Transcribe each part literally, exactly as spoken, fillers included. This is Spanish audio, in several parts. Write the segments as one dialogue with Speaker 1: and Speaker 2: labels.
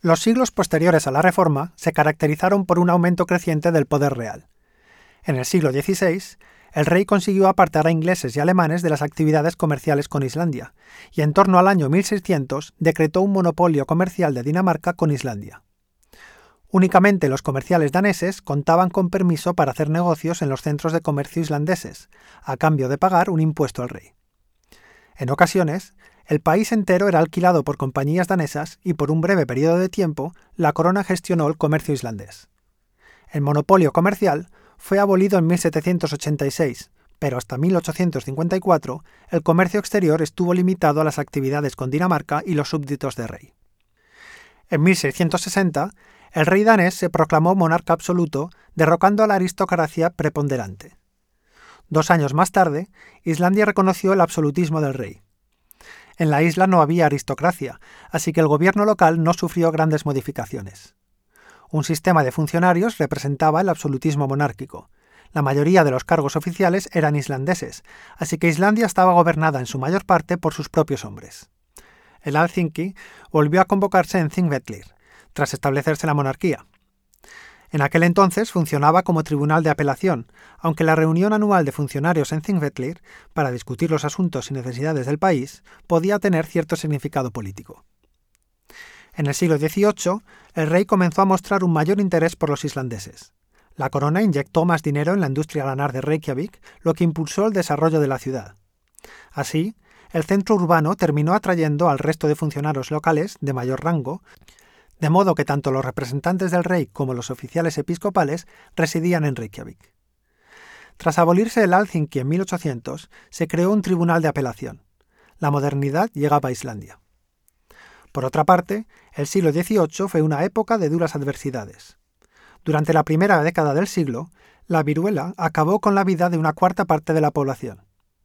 Speaker 1: Los siglos posteriores a la Reforma se caracterizaron por un aumento creciente del poder real. En el siglo dieciséis, el rey consiguió apartar a ingleses y alemanes de las actividades comerciales con Islandia, y en torno al año mil seiscientos decretó un monopolio comercial de Dinamarca con Islandia. Únicamente los comerciales daneses contaban con permiso para hacer negocios en los centros de comercio islandeses, a cambio de pagar un impuesto al rey. En ocasiones, el país entero era alquilado por compañías danesas y por un breve periodo de tiempo la corona gestionó el comercio islandés. El monopolio comercial fue abolido en mil setecientos ochenta y seis, pero hasta mil ochocientos cincuenta y cuatro el comercio exterior estuvo limitado a las actividades con Dinamarca y los súbditos del rey. En mil seiscientos sesenta, el rey danés se proclamó monarca absoluto, derrocando a la aristocracia preponderante. Dos años más tarde, Islandia reconoció el absolutismo del rey. En la isla no había aristocracia, así que el gobierno local no sufrió grandes modificaciones. Un sistema de funcionarios representaba el absolutismo monárquico. La mayoría de los cargos oficiales eran islandeses, así que Islandia estaba gobernada en su mayor parte por sus propios hombres. El Alþingi volvió a convocarse en Þingvellir, tras establecerse la monarquía. En aquel entonces funcionaba como tribunal de apelación, aunque la reunión anual de funcionarios en Þingvellir, para discutir los asuntos y necesidades del país, podía tener cierto significado político. En el siglo dieciocho, el rey comenzó a mostrar un mayor interés por los islandeses. La corona inyectó más dinero en la industria lanar de Reykjavik, lo que impulsó el desarrollo de la ciudad. Así, el centro urbano terminó atrayendo al resto de funcionarios locales de mayor rango, de modo que tanto los representantes del rey como los oficiales episcopales residían en Reykjavik. Tras abolirse el Alþingi en mil ochocientos, se creó un tribunal de apelación. La modernidad llegaba a Islandia. Por otra parte, el siglo dieciocho fue una época de duras adversidades. Durante la primera década del siglo, la viruela acabó con la vida de una cuarta parte de la población.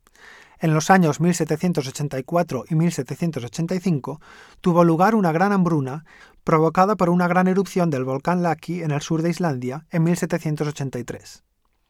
Speaker 1: En los años mil setecientos ochenta y cuatro y mil setecientos ochenta y cinco tuvo lugar una gran hambruna provocada por una gran erupción del volcán Laki en el sur de Islandia en mil setecientos ochenta y tres.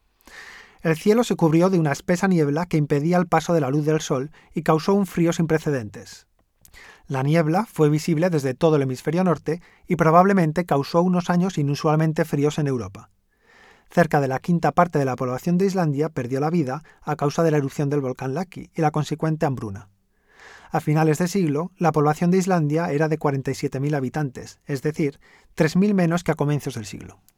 Speaker 1: El cielo se cubrió de una espesa niebla que impedía el paso de la luz del sol y causó un frío sin precedentes. La niebla fue visible desde todo el hemisferio norte y probablemente causó unos años inusualmente fríos en Europa. Cerca de la quinta parte de la población de Islandia perdió la vida a causa de la erupción del volcán Laki y la consecuente hambruna. A finales de siglo, la población de Islandia era de cuarenta y siete mil habitantes, es decir, tres mil menos que a comienzos del siglo.